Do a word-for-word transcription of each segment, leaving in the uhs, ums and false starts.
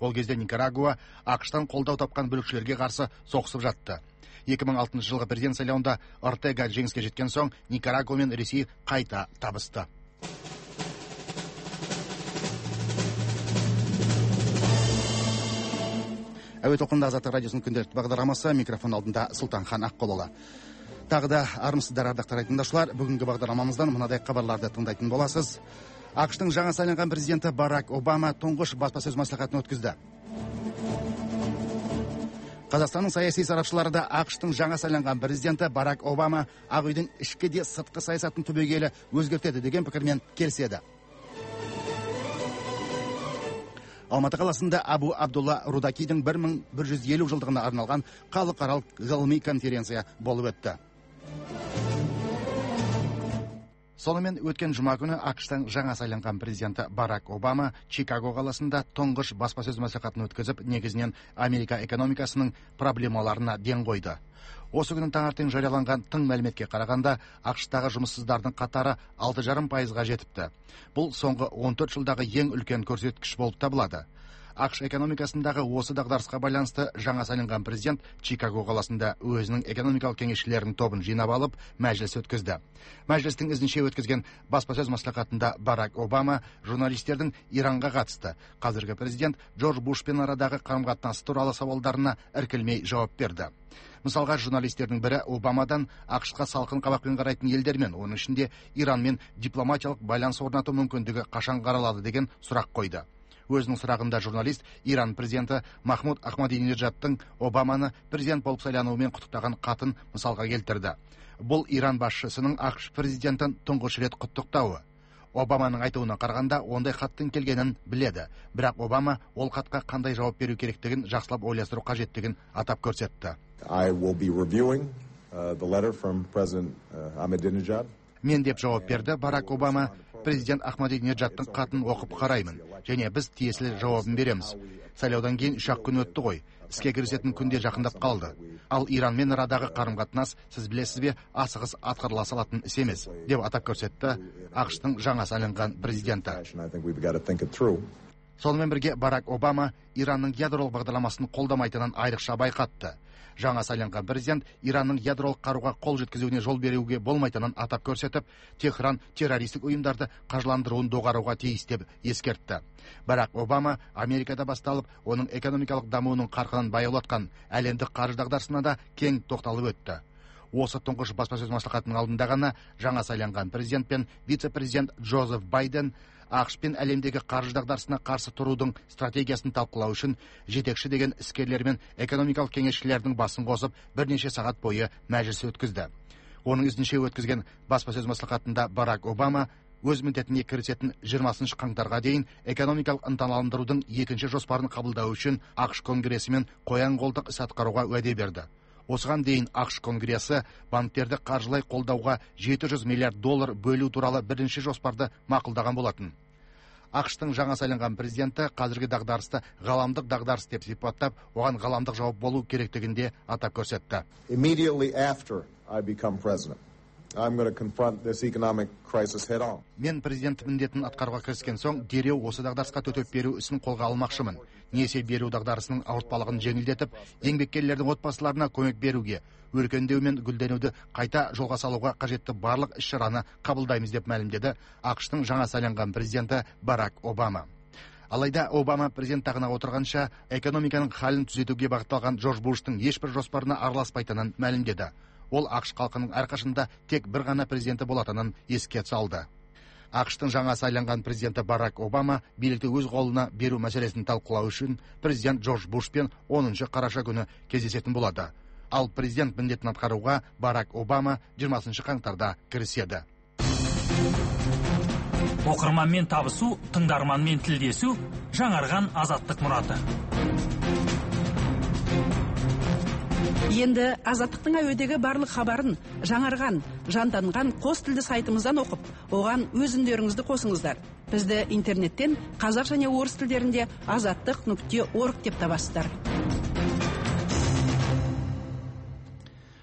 Ол кезде Никарагуа ақштан қолдау тапқан бүлікшілерге қарсы соғысып жатты. екі мың алтыншы жылғы президент сайлауында Ортега жеңіске жеткен соң Никарагуа мен Ресей қайта табысты. Әуе толқынында Азаттық радиосының күнделікті бағдарламасы, микрофон алдында Сұлтанхан Аққолұлы. Тағы да армысыздар, ардақтар тыңдаушылар. Бүгінгі бағдарламамыздан мынадай хабарларды тыңдайтын боласыз. ақштың жаңа сайланған президенті Барак Обама тұңғыш баспасөз мәслихатын өткізді. Қазақстанның саяси сарапшылары да ақштың жаңа сайланған президенті Барак Обама Ақ үйдің ішкі де сыртқы саясатын түбегейлі өзгертеді деген пікірмен келіседі. Алматы қаласында Абу Абдулла Рудакидің бір мың бір жүз елу жылдығына арналған халықаралық ғылыми конференция болып өтті. Сонымен өткен жұма күні ақштың жаңа сайланған президенті Барак Обама Чикаго қаласында тұңғыш баспасөз мәслихатын өткізіп, негізінен Америка экономикасының проблемаларына ден қойды. Осы күні таңертең жарияланған тың мәліметке қарағанда, ақштағы жұмыссыздардың қатары алты жарым пайызға жетіпті. Бұл соңғы он төрт жылдағы ең үлкен көрсеткіш болып табылады. ақш экономикасындағы осы дағдарысқа байланысты жаңа сайланған президент Чикаго қаласында өзінің экономикалық кеңесшілерінің тобын жинап алып, мәжіліс өткізді. Мәжілістің ізінше өткізген баспасөз мәслихатында Барак Обама журналистердің Иранға қатысты қазіргі президент Джордж Бушпен арадағы қарым-қатынасы туралы сауалдарына іркілмей жауап берді. Мысалға, журналистердің бірі Обамадан ақшқа салқын қабақпен қарайтын елдермен, оның ішінде Иранмен дипломатиялық байланыс орнату мүмкіндігі қашан қаралады деген сұрақ қойды. Өзінің сұрағында журналист Иран президенті Махмуд Ахмадинеджадтың Обаманы президент болып сайлануымен құттықтаған хатын мысалға келтірді. Бұл Иран басшысының ақш президентін тұңғыш рет құттықтауы. Обаманың айтуына қарағанда ондай хаттың келгенін біледі, бірақ Обама ол хатқа қандай жауап беру керектігін жақсылап ойластыру қажеттігін атап көрсетті. I will be reviewing uh, the letter from President uh, Ahmadinejad. Мен деп жауап берді Барак Обама. Президент Ахмадинеджадтың хатын оқып қараймын, және біз тиесілі жауабын береміз. Сайлаудан кейін үш ақ күн өтті ғой. Іске кірісетін күнде жақындап қалды. Ал Иранмен арадағы қарым-қатынас, сіз білесіз бе, асығыс атқарыла салатын іс емес, деп атап көрсетті ақштың жаңа сайланған президенті. Сонымен бірге Барак Обама Иранның ядролық бағдарламасын қолдамайтынын айрықша байқатты. Жаңа сайланған президент Иранның ядролық қаруға қол жеткізуіне жол беруге болмайтынын атап көрсетіп, Техран террористік ұйымдарды қаржыландыруын доғаруға тиіс деп ескертті. Барак Обама Америкада басталып, оның экономикалық дамуының қарқынын баяулатқан әлемдік қаржы дағдарысына да кең тоқталып өтті. Осы тұңғыш баспасөз мәслихатының алдында ғана жаңа сайланған президент пен вице-президент Джозеф Байден ақш пен әлемдегі қаржы дағдарысына қарсы тұрудың стратегиясын талқылау үшін жетекші деген іскерлер мен экономикалық кеңесшілердің басын қосып бірнеше сағат бойы мәжіліс өткізді. Оның ізінше өткізген баспасөз мәслихатында Барак Обама өз міндетіне кірісетін жиырмасыншы қаңтарға дейін экономикалық ынталандырудың екінші жоспарын қабылдау үшін ақш конгресімен қоян қолтық іс атқаруға уәде берді. Осыған дейін ақш конгресі банктерді қаржылай қолдауға жеті жүз миллиард доллар бөлу туралы бірінші жоспарды мақұлдаған болатын. ақштың жаңа сайланған президенті қазіргі дағдарысты ғаламдық дағдарыс деп сипаттап, оған ғаламдық жауап болу керектігінде атап көрсетті. Immediately after I become president, I'm going to confront this economic crisis head on. Мен президент міндетін атқаруға кіріскен соң дереу осы дағдарысқа төтеп беру ісін қолға алмақшымын. Несие беру дағдарысының ауыртпалығын жеңілдетіп, еңбеккерлердің отбасыларына көмек беруге, өркендеу мен гүлденуді қайта жолға салуға қажетті барлық іс-шараны қабылдаймыз деп мәлімдеді ақштың жаңа сайланған президенті Барак Обама. Алайда Обама президент тағына отырғанша экономиканың халін түзетуге бағытталған Джордж Буштың ешбір жоспарына араласпайтынын мәлімдеді. Ол ақш халқының әрқашанда тек бір ғана президенті болатынын еске салды. ақштың жаңа сайланған президенті Барак Обама билікті өз қолына беру мәселесін талқылау үшін президент Джордж Бушпен оныншы қараша күні кездесетін болады. Ал президент міндетін атқаруға Барак Обама жиырмасыншы қаңтарда кіріседі. Оқырманмен табысу, тыңдарманмен тілдесу, жаңарған азаттық мұраты. Енді азаттықтың әуедегі барлық хабарын жаңарған, жанданған қос тілді сайтымыздан оқып, оған өз үндеріңізді қосыңыздар. Бізді интернеттен қазақ және орыс тілдерінде азаттық нүкте орг деп табасыздар.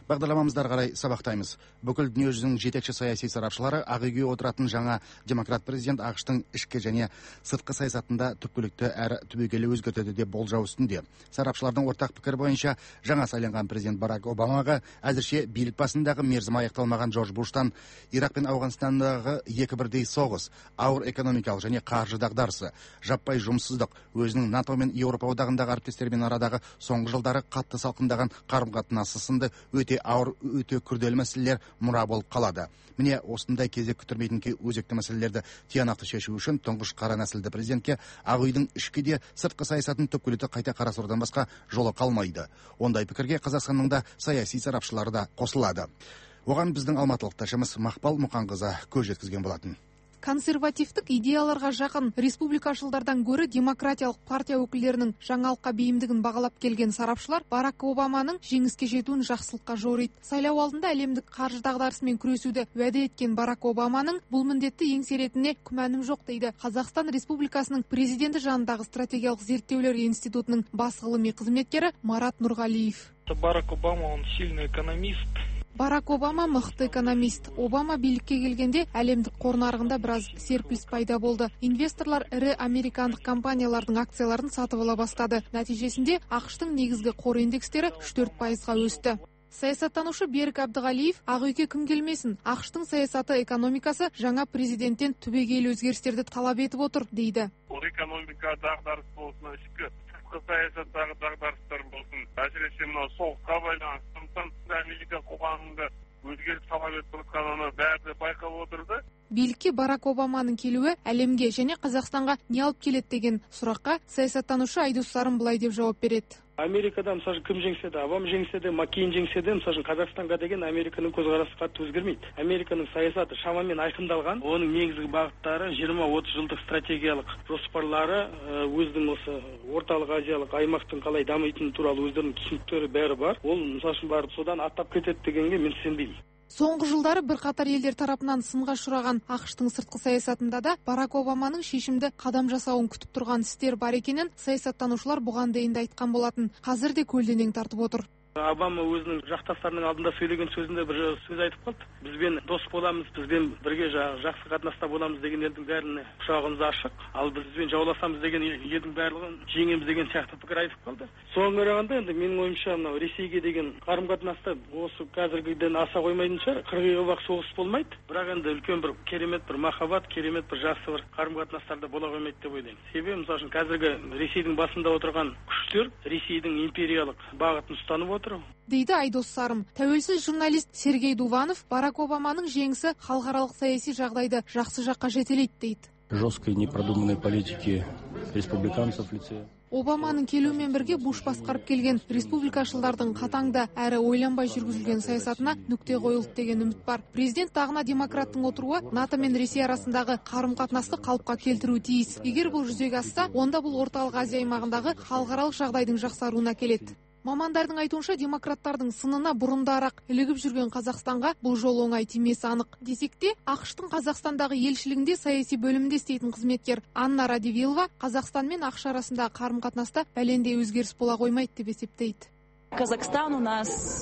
Бағдарламамыздар қарай сабақтаймыз. Бүкіл дүниежүзінің жетекші саяси сарапшылары Ақ үйге отыратын жаңа демократ президент ақштың ішкі және сыртқы саясатында түпкілікті әрі түбегейлі өзгертеді деп болжау үстінде. Сарапшылардың ортақ пікірі бойынша жаңа сайланған президент Барак Обамаға әзірше билік басындағы мерзімі аяқталмаған Джордж Буштан Ирак пен Ауғанстандағы екі бірдей соғыс, ауыр экономикалық және қаржы дағдарысы, жаппай жұмыссыздық, өзінің НАТО мен Еуропа одағындағы әріптестермен арадағы соңғы жылдары қатты салқындаған қарым-қатынасы сынды өте ауыр, өте күрделі мәселелер мұра болып қалады. Міне осындай кезек күттірмейтін өзекті мәселелерді тиянақты шешу үшін тұңғыш қара нәсілді президентке Ақ үйдің ішкі де сыртқы саясатын түпкілікті қайта қарастырудан басқа жолы қалмайды. Ондай пікірге Қазақстанның да саяси сарапшылары да қосылады. Оған біздің алматылық тілшіміз Мақпал Мұқанқызы көз жеткізген болатын. Консервативтік идеяларға жақын республикашылдардан гөрі демократиялық партия өкілдерінің жаңалыққа бейімдігін бағалап келген сарапшылар Барак Обаманың жеңіске жетуін жақсылыққа жориды. Сайлау алдында әлемдік қаржы дағдарысымен күресуді уәде еткен Барак Обаманың бұл міндетті еңсеретініне күмәнім жоқ дейді Қазақстан Республикасының президенті жанындағы стратегиялық зерттеулер институтының бас ғылыми қызметкері Марат Нұрғалиев. Барак Обама, он сильный экономист. Барак Обама мықты экономист. Обама билікке келгенде әлемдік қор нарығында біраз серпіліс пайда болды. Инвесторлар ірі американдық компаниялардың акцияларын сатып ала бастады. Нәтижесінде ақштың негізгі қор индекстері үш төрт пайызға өсті. Саясаттанушы Берік Әбдіғалиев Ақ үйге кім келмесін, ақштың саясаты, экономикасы жаңа президенттен түбегейлі өзгерістерді талап етіп отыр дейді. Ол экономика дағдарыс болсын, ішкі сыртқы саясаттағы дағдарыстар болсын, әсіресе мынау соғысқа байланысты, сондықтан Америка қоғамында өзгеріс талап етіп отқанын бәрі байқап отырды. Билікке Барак Обаманың келуі әлемге және Қазақстанға не алып келеді деген сұраққа саясаттанушы Айдос Сарым былай деп жауап береді. Америкада мысалы кім жеңсе де, Обама жеңсе де, Маккейн жеңсе де, мысалы Қазақстанға деген Американың көзқарасы қатты өзгермейді. Американың саясаты шамамен айқындалған, оның негізгі бағыттары жиырма отыз жылдық стратегиялық жоспарлары, өзінің осы орталық азиялық аймақтың қалай дамитыны туралы өздерінің түсініктері бәрі бар. Ол мысалы барып содан аттап кетеді дегенге мен сенбеймін. Соңғы жылдары бірқатар елдер тарапынан сынға ұшыраған ақштың сыртқы саясатында да Барак Обаманың шешімді қадам жасауын күтіп тұрған істер бар екенін саясаттанушылар бұған дейін де айтқан болатын. Қазір де көлденең тартып отыр. Обама өзінің жақтастарының алдында сөйлеген сөзінде бір сөз айтып қалды. Бізбен дос боламыз, бізбен бірге жақсы қатынаста боламыз дегендердің бәріне құшағымыз ашық. Ал бізбен жауласамыз деген елдің барлығын жеңеміз деген сияқты пікір айтып қалды. Соған қарағанда енді менің ойымша мынау Ресейге деген қарым-қатынаста осы қазіргіден аса қоймайтын шығар. қырық жылға соғыс болмайды. Бірақ енді үлкен бір керемет бір махаббат, керемет бір жақсы бір қарым-қатынастарда бола қоймайды деп ойлаймын. Себебі мысалы үшін қазіргі Ресейдің басында отырған күштер Ресейдің империялық бағытын ұстанып отыр. Дейді Айдос Сарым. Тәуелсіз журналист Сергей Дуванов Барак Обаманың жеңісі халықаралық саяси жағдайды жақсы жаққа жетелейді дейді. Жесткой непродуманной политики республиканцев в лице. Обаманың келуімен бірге Буш басқарып келген республикашылдардың қатаңда әрі ойланбай жүргізілген саясатына нүкте қойылды деген үміт бар. Президент тағына демократтың отыруы НАТО мен Ресей арасындағы қарым-қатынасты қалыпқа келтіруі тиіс. Егер бұл жүзеге асса, онда бұл орталық Азия аймағындағы халықаралық жағдайдың жақсаруына келеді. Мамандардың айтуынша демократтардың сынына бұрындарақ ілігіп жүрген Қазақстанға бұл жол оңай тимесі анық. Десек те, ақштың Қазақстандағы елшілігінде саяси бөлімінде істейтін қызметкер Анна Радивилова Қазақстан мен ақш арасындағы қарым-қатынаста бәлендей өзгеріс бола қоймайды деп есептейді. Казахстан у нас,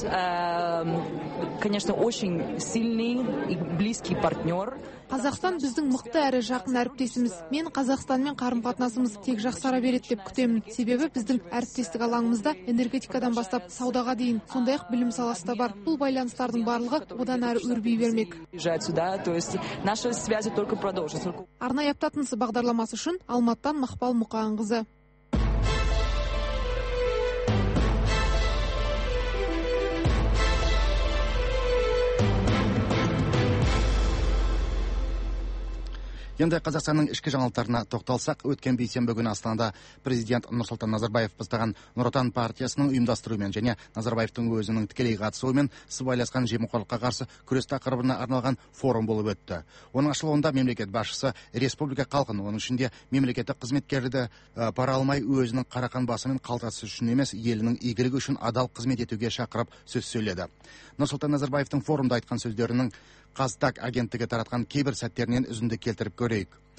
э, конечно, очень сильный и близкий партнер. Қазақстан біздің мықты әрі жақын әріптесіміз. Мен Қазақстанмен қарым-қатынасымыз тек жақсара береді деп күтемін. Себебі біздің әріптестік алаңымызда энергетикадан бастап саудаға дейін, сондай-ақ білім саласы да бар. Бұл байланыстардың барлығы одан әрі өрби бермек. Арнайы апта тынысы бағдарламасы үшін Алматыдан Мақпал Мұқанқызы. Енді Қазақстанның ішкі жаңалықтарына тоқталсақ, өткен бейсенбі күні Астанада президент Нұрсұлтан Назарбаев бастаған Нұр Отан партиясының ұйымдастыруымен және Назарбаевтың өзінің тікелей қатысуымен сыбайласқан жемқорлыққа қарсы күрес тақырыбына арналған форум болып өтті. Оның ашылуында мемлекет басшысы республика халқын, оның ішінде мемлекеттік қызметкерді пара алмай өзінің қарақан басымен қалтасы үшін емес, елінің игілігі үшін адал қызмет етуге шақырып сөз сөйледі. Нұрсұлтан Назарбаевтың форумда айтқан сөздерінің Қазтаг агенттігі таратқан кейбір сәттерінен үзінді келтіріп көрейік.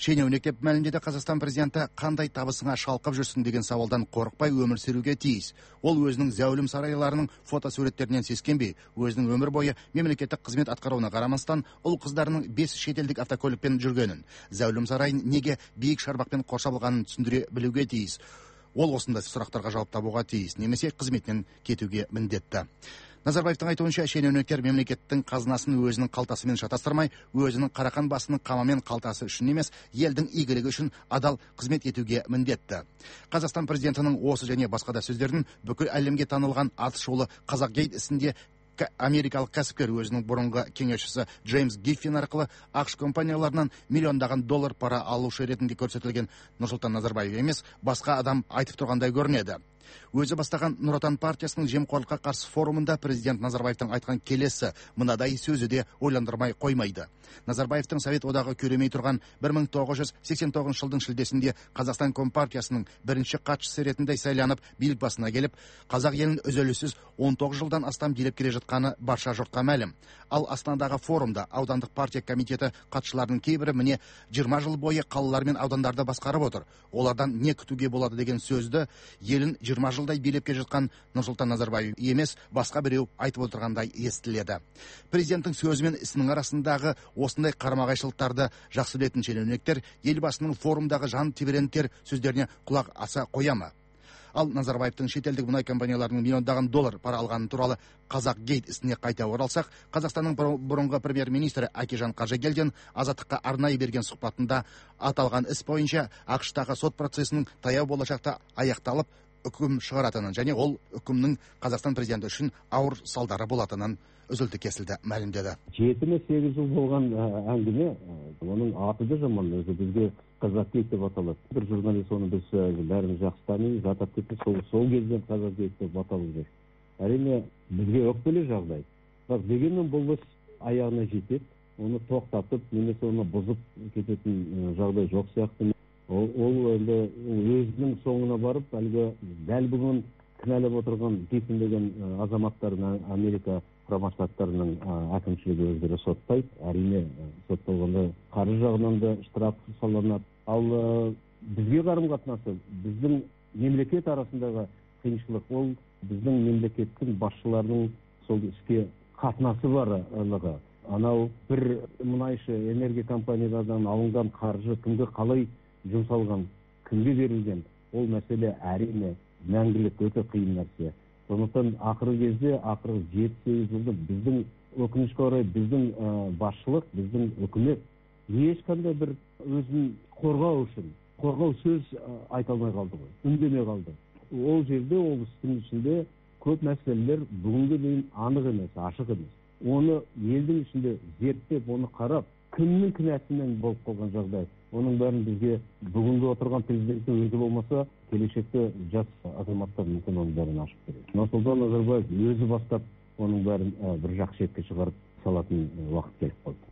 Шенеунік деп мәлімдеді Қазақстан президенті. Қандай табысыңа шалқып жүрсің деген сауалдан қорықпай өмір сүруге тиіс. Ол өзінің зәулім сарайларының фотосуреттерінен сескенбей, өзінің өмір бойы мемлекеттік қызмет атқаруына қарамастан ұл қыздарының бес шетелдік автокөлікпен жүргенін, зәулім сарайын неге биік шарбақпен қоршалғанын түсіндіре білуге тиіс. Ол осындай сұрақтарға жауап табуға тиіс, немесе қызметінен кетуге міндетті. Назарбаевтың айтуынша, шенеуніктер мемлекеттің қазынасын өзінің қалтасымен шатастырмай, өзінің қарақан басының қамымен қалтасы үшін емес, елдің игілігі үшін адал қызмет етуге міндетті. Қазақстан президентінің осы және басқа да сөздерін бүкіл әлемге танылған атышулы Қазақгейт ісінде америкалық кәсіпкер өзінің бұрынғы кеңесшісі Джеймс Гиффин арқылы ақш компанияларынан миллиондаған доллар пара алушы ретінде көрсетілген Нұрсұлтан Назарбаев емес, басқа адам айтып тұрғандай көрінеді. Өзі бастаған Нұр Отан партиясының жемқорлыққа қарсы форумында президент Назарбаевтың айтқан келесі мынадай сөзі де ойландырмай қоймайды. Назарбаевтың Совет одағы көремей тұрған бір мың тоғыз жүз сексен тоғызыншы жылдың шілдесінде Қазақстан Компартиясының бірінші хатшысы ретінде сайланып билік басына келіп, қазақ елін үзіліссіз он тоғыз жылдан астам билеп келе жатқаны барша жұртқа мәлім. Ал Астанадағы форумда аудандық партия комитеті хатшыларының кейбірі міне жиырма жыл бойы қалалар мен аудандарды басқарып отыр. Олардан не күтуге болады деген сөзді елін жиырма жылдай билеп келе жатқан Нұрсұлтан Назарбаев емес, басқа біреу айтып отырғандай естіледі. Президенттің сөзі мен ісінің арасындағы осындай қарама-қайшылықтарды жақсы білетін шенеуніктер елбасының форумдағы жан тебірентер сөздеріне құлақ аса қоя ма? Ал Назарбаевтың шетелдік мұнай компанияларының миллиондаған доллар пара алғаны туралы Қазақгейт ісіне қайта оралсақ, Қазақстанның бұрынғы премьер-министрі Әкежан Қажыгелдин Азаттыққа арнайы берген сұхбатында аталған іс бойынша ақш-тағы сот процесінің таяу болашақта аяқталып үкім шығаратынын және ол үкімнің Қазақстан президенті үшін ауыр салдары болатынын үзілді кесілді мәлімдеді. Жеті ме сегіз жыл болған әңгіме, оның аты да жаман, өзі бізге Қазақгейт деп аталады. Бір журналист оны біз бәріміз жақсы танимыз, атап кетті, сол сол кезден Қазақгейт деп аталып жүр. Әрине бізге өкпелі жағдай. Бірақ дегенмен бұл іс аяғына жетеді, оны тоқтатып, немесе оны бұзып кететін жағдай жоқ сияқты. Ол, ол енді өзінің соңына барып, әлгі дәл бүгін кінәлап отырған Гиффин деген азаматтарын Америка құрама штаттарының әкімшілігі өздері соттайды. Әрине сотталғанда қаржы жағынан да штраф салынады. Ал бізге қарым-қатынасы, біздің мемлекет арасындағы қиыншылық, ол біздің мемлекеттің басшыларының сол іске қатынасы барлығы. Анау бір мұнайшы энергия компаниялардан алынған қаржы кімге қалай жұмсалған, кімге берілген, ол мәселе әрине мәңгілік өте қиын нәрсе. Сондықтан ақырғы кезде, ақырғы жеті сегіз жылда біздің өкінішке орай біздің басшылық, біздің үкімет ешқандай бір өзін қорғау үшін, қорғау сөз айта алмай қалды ғой, үндемей қалды. Ол жерде, ол істің ішінде көп мәселелер бүгінге дейін анық емес, ашық емес. Оны елдің ішінде зерттеп, оны қарап, кімнің кінәсімен болып қалған жағдай, оның бәрін бізге бүгінгі отырған президенттің өзі болмаса, келешекте жас азаматтар мүмкін оның бәрін ашып береді. Нұрсұлтан Назарбаев өзі бастап оның бәрін бір жақсы шетке шығарып салатын уақыт келіп қалды.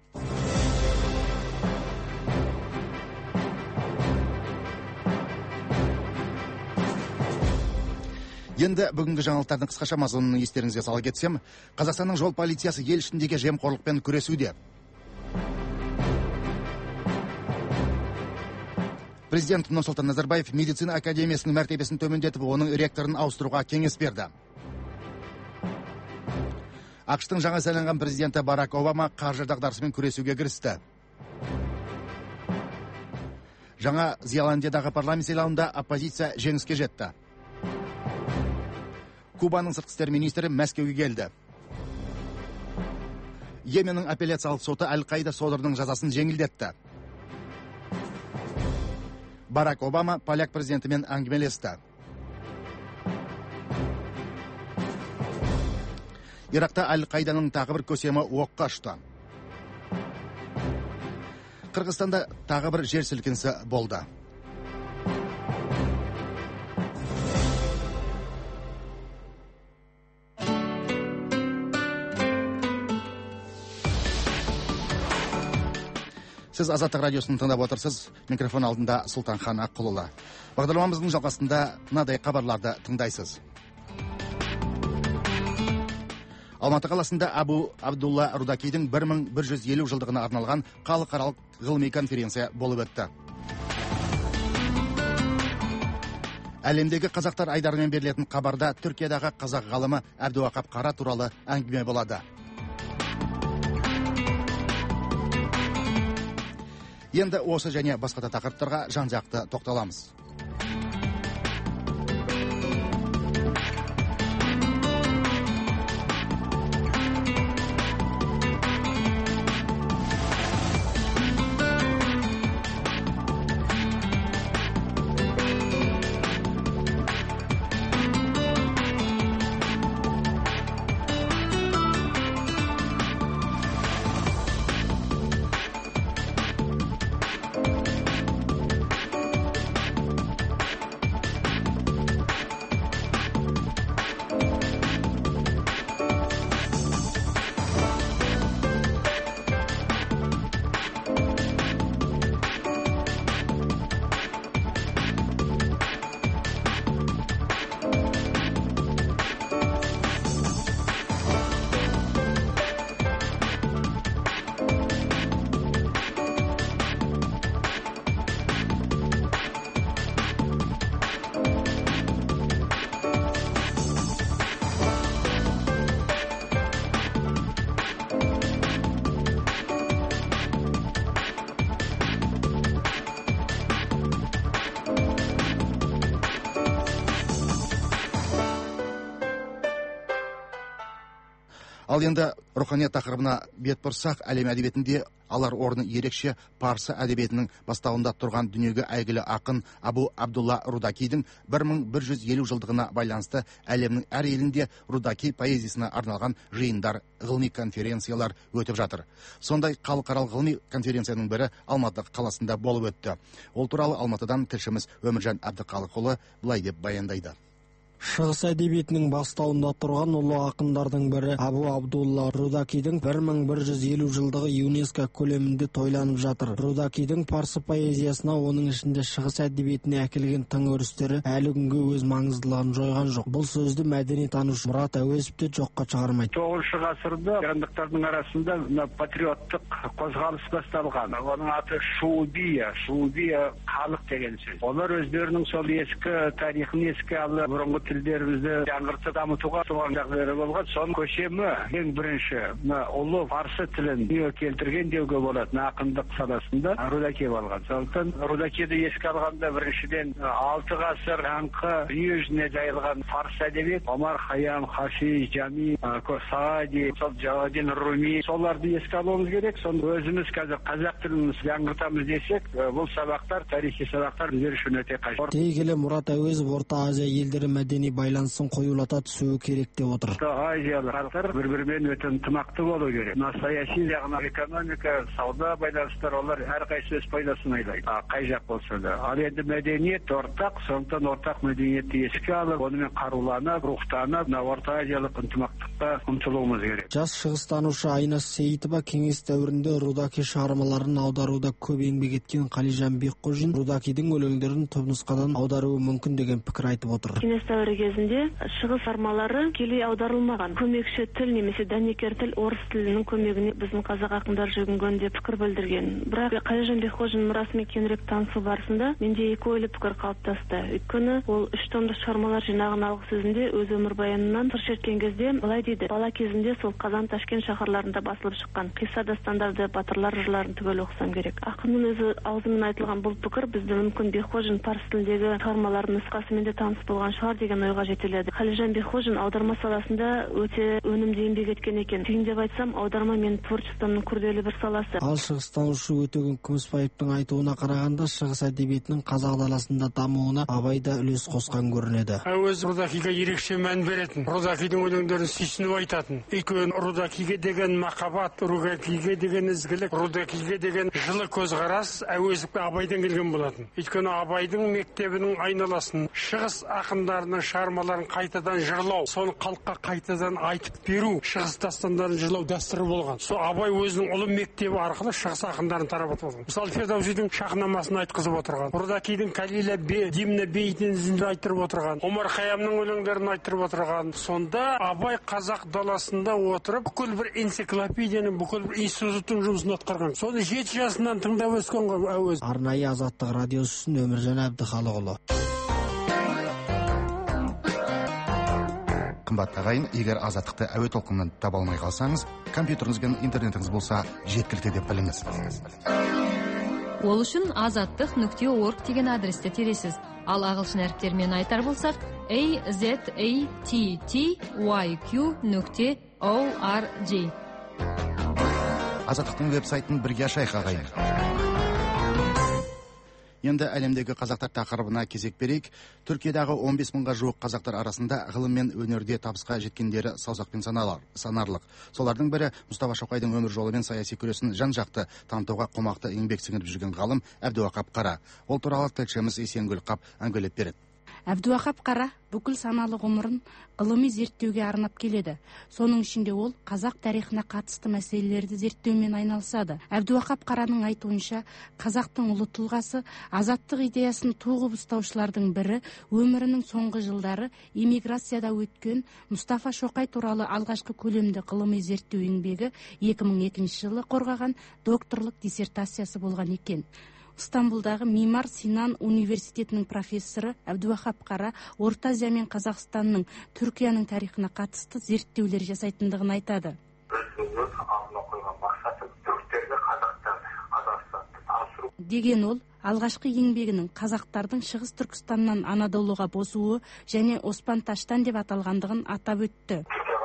Енді бүгінгі жаңалықтардың қысқаша мазмұнын естеріңізге сала кетсем, Қазақстанның жол полициясы ел ішіндегі жемқорлықпен күресуде. Президент Нұрсұлтан Назарбаев медицина академиясының мәртебесін төмендетіп, оның ректорын ауыстыруға кеңес берді. ақш-тың жаңа сайланған президенті Барак Обама қаржы дағдарысымен күресуге кірісті. Жаңа Зеландиядағы парламент сайлауында оппозиция жеңіске жетті. Кубаның сыртқы істер министрі Мәскеуге келді. Йеменнің апелляциялық соты Әл-Қаида содырының жазасын жеңілдетті. Барак Обама поляк президентімен әңгімелесті. Иракта Әл-Қаиданың тағы бір көсемі оққа ұшты. Қырғызстанда тағы бір жер сілкінісі болды. Сіз Азаттық радиосын тыңдап отырсыз. Микрофон алдында Сұлтанхан Аққұлұлы. Бағдарламамыздың жалғасында мынадай хабарларды тыңдайсыз. Алматы қаласында Абу Абдулла Рудакидің бір мың бір жүз елу жылдығына арналған халықаралық ғылыми конференция болып өтті. Әлемдегі қазақтар айдарымен берілетін хабарда Түркиядағы қазақ ғалымы Әбдуақап Қара туралы әңгіме болады. Енді осы және басқа да тақырыптарға жан-жақты тоқталамыз. Ал енді руханият тақырыбына бет бұрсақ, әлем әдебиетінде алар орны ерекше парсы әдебиетінің бастауында тұрған дүниеге әйгілі ақын Абу Абдулла Рудакидің бір мың бір жүз елу жылдығына байланысты әлемнің әр елінде Рудаки поэзиясына арналған жиындар, ғылыми конференциялар өтіп жатыр. Сондай халықаралық ғылыми конференцияның бірі Алматы қаласында болып өтті. Ол туралы Алматыдан тілшіміз Өміржан Әбдіқалықұлы былай деп баяндайды. Шығыс әдебиетінің бастауында тұрған ұлы ақындардың бірі Абу Абдулла Рудакидің бір мың бір жүз елу жылдығы ЮНЕСКО көлемінде тойланып жатыр. Рудакидің парсы поэзиясына, оның ішінде шығыс әдебиетіне әкелген тың өрістері әлі күнге өз маңыздылығын жойған жоқ. Бұл сөзді мәдениеттанушы Мұрат Әуезов те жоққа шығармайды. тоғызыншы ғасырда ирандықтардың арасында патриоттық қозғалыс басталған. Оның аты Шуубия, Шуубия халық деген сөз. Олар өздерінің сол ескі тарихын еске алып, бұрынғы тілдерімізді жаңғыртып дамытуға соған жағдайлар болған. Соның көсемі ең бірінші ұлы парсы тілін дүниеге келтірген деуге болады. Ақындық саласында Рудаки болған. Сондықтан Рудакиді еске алғанда біріншіден алты ғасыр даңқы дүние жүзіне жайылған парсы әдебиет, Омар Хайям, Хафиз, Жами, Саади, Джавадин Руми, соларды еске алуымыз керек. Соны өзіміз қазір қазақ тілін жаңғыртамыз десек, бұл сабақтар, тарихи сабақтар біздер үшін өте қажет. Дей келе Мұрат Әуезов Орта Азия елдері мәдени байланысын қоюлата түсуі керек деп отыр. Азиялық халықтар бір-бірімен өте ынтымақты болу керек. Саяси жағынан экономика, сауда байланыстар, олар әрқайсысы өз пайдасын ойлайды. Қай жақ болса да. Ал енді мәдениет ортақ, сондықтан ортақ мәдениетті еске алып, онымен қаруланып, рухтанып, Орта Азиялық ынтымақтыққа ұмтылуымыз керек. Жас шығыстанушы Айнас Сейітова кеңес дәуірінде Рудаки шығармаларын аударуда көп еңбек еткен Қалижан Бекқожин Рудакидің өлеңдерін түпнұсқадан аударуы мүмкін деген пікір айтып отыр. Кеңес дәуірі кезінде шығыс шығармалары келе аударылмаған. Көмекші тіл немесе дәнекер тіл орыс тілінің көмегіне біздің қазақ ақындар жүгінген деп пікір білдірген. Бірақ Қалижан Бекқожин мұрасымен кеңірек танысу барысында менде екі ойлы пікір қалыптасты. Өйткені ол үш томдық шығармалар жинағын алғы сөзінде өз өмірбаянынан сыр шерткен кезде былай дейді: бала кезінде сол Қазан, Ташкент шаһарларында басылып шыққан қисса дастандарды, батырлар жырларын түгел оқысам керек. Ақынның өзі аузымен айтылған бұл пікір бізді мүмкін Бекқожин парсы тіліндегі шығармалардың нұсқасымен де таныс болған шығар деген ойға жетеледі. Қалижан Бекқожин аударма саласында өте өнімді еңбек еткен екен. Түйіндеп айтсам, аударма мен творчествоның күрделі бір саласы. Ал шығыстанушы Өтеген Күмісбаевтың айтуына қарағанда, шығыс әдебиетінің қазақ даласында дамуына абай да үлес қосқан көрінеді. Әуезов Рудакиге ерекше мән беретін, Рудакидің өлеңдерін сүйсініп айтатын. Өйткені Рудакиге деген махаббат, Рудакиге деген ізгілік, Рудакиге деген жылы көзқарас Әуезовке абайдан келген болатын. Өйткені абайдың мектебінің айналасын, шығыс ақындарының шығармаларын қайтадан жырлау, соны халыққа қайтадан айтып беру, шығыс дастандарын жырлау дәстүрі болған. Сол абай өзінің ұлы мектебі арқылы шығыс ақындарын таратып отыр. Мысалы, Фердаусидің шахнамасын айтқызып отырған, Рудакидің Калила Димна бейтін айтырып отырған, Омар Хайямның өлеңдерін айтырып отырған. Сонда абай қазақ қазақ даласында отырып бүкіл бір энциклопедияның, бүкіл бір институттың жұмысын атқарған. Соны жеті жасынан тыңдап өскен ғой әуез. Арнайы Азаттық радиосы үшін Өміржан Әбдіхалықұлы. Қымбат ағайын, егер Азаттықты әуе толқынынан таба алмай қалсаңыз, компьютеріңіз бен интернетіңіз болса жеткілікті деп біліңіз. Ол үшін азаттық нүкте орг деген адресте тересіз. Ал ағылшын әріптермен айтар болсақ, a z a t t y q нүкте org. Азаттықтың веб-сайтын бірге ашайық ағайын. Енді әлемдегі қазақтар тақырыбына кезек берейік. Түркиядағы он бес мыңға жуық қазақтар арасында ғылым мен өнерде табысқа жеткендері саусақпен санарлық. Солардың бірі Мұстафа Шоқайдың өмір жолы мен саяси күресін жан-жақты танытуға қомақты еңбек сіңіріп жүрген ғалым Әбдіуақап Қара. Ол туралы тілшіміз Есенгүл Қап әңгімелеп береді. Әбдіуақап Қара бүкіл саналы ғұмырын ғылыми зерттеуге арнап келеді. Соның ішінде ол қазақ тарихына қатысты мәселелерді зерттеумен айналысады. Әбдіуақап Қараның айтуынша, қазақтың ұлы тұлғасы азаттық идеясын туғып ұстаушылардың бірі өмірінің соңғы жылдары эмиграцияда өткен Мұстафа Шоқай туралы алғашқы көлемді ғылыми зерттеу еңбегі екі мың екінші жылы қорғаған докторлық диссертациясы болған екен. Стамбулдағы Мимар Синан университетінің профессоры Әбдіуақап Қара Орта Азия мен Қазақстанның Түркияның тарихына қатысты зерттеулер жасайтындығын айтады. Деген ол, алғашқы еңбегінің қазақтардың Шығыс Түркістаннан Анадолуға босуы және Оспан Таштан деп аталғандығын атап өтті.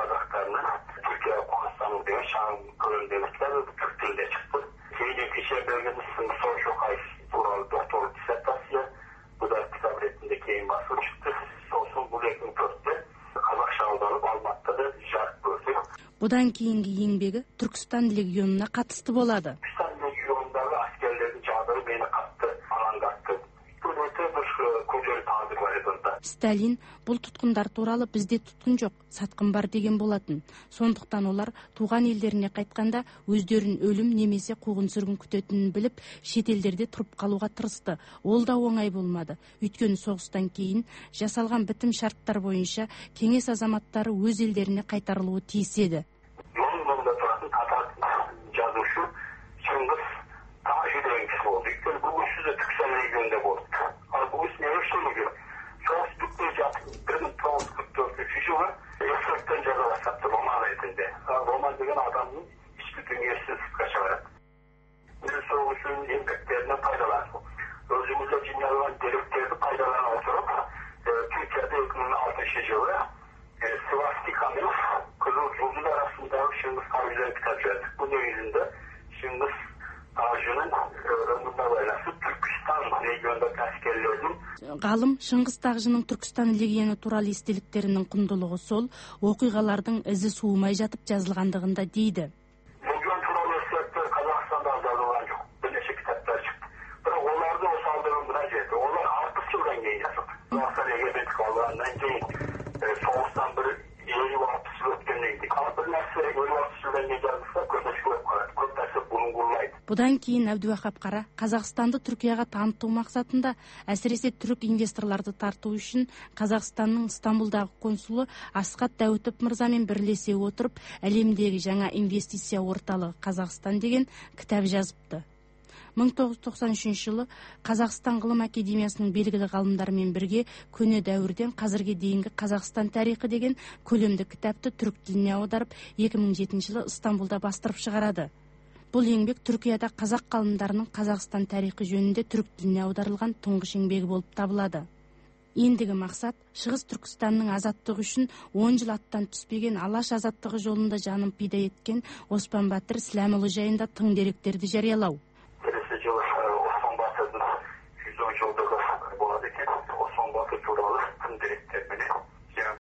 Бұдан кейінгі еңбегі Түркістан легионына қатысты болады. Түркістан легионындағы әскерлердің жағдайы мені қатты алаңдатты. Өте бір көңіл тағдыр бар еді онда. Сталин бұл тұтқындар туралы бізде тұтқын жоқ, сатқын бар деген болатын. Сондықтан олар туған елдеріне қайтқанда өздерін өлім немесе қуғын-сүргін күтетінін біліп, шетелдерде тұрып қалуға тырысты. Ол да оңай болмады. Өйткені соғыстан кейін жасалған бітім шарттар бойынша кеңес азаматтары өз елдеріне қайтарылуы тиіс еді. Roman деген адамның ішкі дүниесін сыртқа шығарады. Біз сол үшін еңбектерінен пайдаланып, өзімізде жиналған деректерді пайдалана отырып, Түркияда екі мың алтыншы жылы свастика мен қызыл жұлдыз арасындағы Шыңғыс Тағжыдан кітап жаздық. Bu негізінде Шыңғыс Тағжының өміріне байланысты Түркістан легиондық әскерлердің Ғалым Шыңғыс Тағжының Түркістан легионы туралы естеліктерінің құндылығы сол, оқиғалардың ізі суымай жатып жазылғандығында дейді. Легион туралы естеліктер Қазақстанда жазылған жоқ. Бірнеше кітаптар шықты. Бірақ оларды осы алдырымына жетті. Олар алпыс жылдан кейін жазылды. Қазақстан егемендік алғаннан кейін соғыстан бір елу алпыс жыл өткеннен кейін. Ал бір нәрсе елу алпыс жылдан кейін жазылса көмеш көп қалады. Көп нәрсе бұрынғылайды. Бұдан кейін Әбдіуақап Қара Қазақстанды Түркияға таныту мақсатында, әсіресе түрік инвесторларды тарту үшін Қазақстанның Стамбулдағы консулы Асқат Дәуітов мырзамен бірлесе отырып, әлемдегі жаңа инвестиция орталығы Қазақстан деген кітап жазыпты. мың тоғыз жүз тоқсан үшінші жылы Қазақстан ғылым академиясының белгілі ғалымдарымен бірге көне дәуірден қазірге дейінгі Қазақстан тарихы деген көлемді кітапты түрік тіліне аударып, екі мың жетінші жылы Стамбулда бастырып шығарады. Бұл еңбек Түркияда қазақ ғалымдарының Қазақстан тарихы жөнінде түрік тіліне аударылған тұңғыш еңбегі болып табылады. Ендігі мақсат Шығыс Түркістанның азаттығы үшін он жыл аттан түспеген Алаш азаттығы жолында жанын пида еткен Оспан Батыр Сіләмұлы жайында тың деректерді жариялау.